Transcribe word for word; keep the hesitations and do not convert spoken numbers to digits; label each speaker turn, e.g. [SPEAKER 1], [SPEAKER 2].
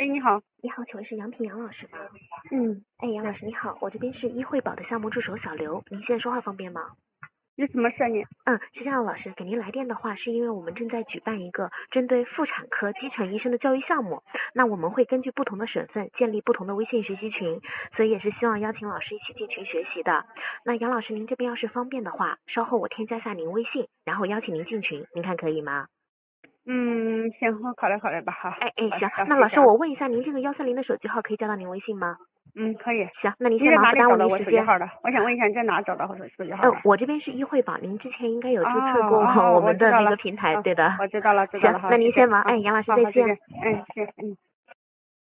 [SPEAKER 1] 喂，你好。
[SPEAKER 2] 你好，请问是杨平杨老师吗？
[SPEAKER 1] 嗯，
[SPEAKER 2] 哎，杨老师你好，我这边是一惠宝的项目助手小刘，您现在说话方便吗？
[SPEAKER 1] 有什么事呢？
[SPEAKER 2] 嗯，是这样，老师给您来电的话，是因为我们正在举办一个针对妇产科基层医生的教育项目，那我们会根据不同的省份建立不同的微信学习群，所以也是希望邀请老师一起进群学习的。那杨老师您这边要是方便的话，稍后我添加下您微信，然后邀请您进群，您看可以吗？
[SPEAKER 1] 嗯，行，我考虑考虑吧哈。
[SPEAKER 2] 哎哎，行，
[SPEAKER 1] 好
[SPEAKER 2] 那老师我问一下，您这个幺三零的手机号可以加到您微信吗？
[SPEAKER 1] 嗯，可以。
[SPEAKER 2] 行，那您
[SPEAKER 1] 你在
[SPEAKER 2] 先忙，不耽误
[SPEAKER 1] 哪里找到我
[SPEAKER 2] 您时间。
[SPEAKER 1] 手机号的？我想问一下，你在哪找到我手手机号
[SPEAKER 2] 嗯，
[SPEAKER 1] 的？
[SPEAKER 2] 我这边是一惠宝，您之前应该有注册过
[SPEAKER 1] 哦哦，
[SPEAKER 2] 我们的那
[SPEAKER 1] 我知道了。
[SPEAKER 2] 个平台，
[SPEAKER 1] 哦
[SPEAKER 2] 对的。
[SPEAKER 1] 我知道了，知道了，
[SPEAKER 2] 行，
[SPEAKER 1] 好，
[SPEAKER 2] 那您
[SPEAKER 1] 谢谢。
[SPEAKER 2] 先忙，
[SPEAKER 1] 好
[SPEAKER 2] 哎，杨老师
[SPEAKER 1] 好好，再
[SPEAKER 2] 再见。
[SPEAKER 1] 见。嗯，谢谢，嗯。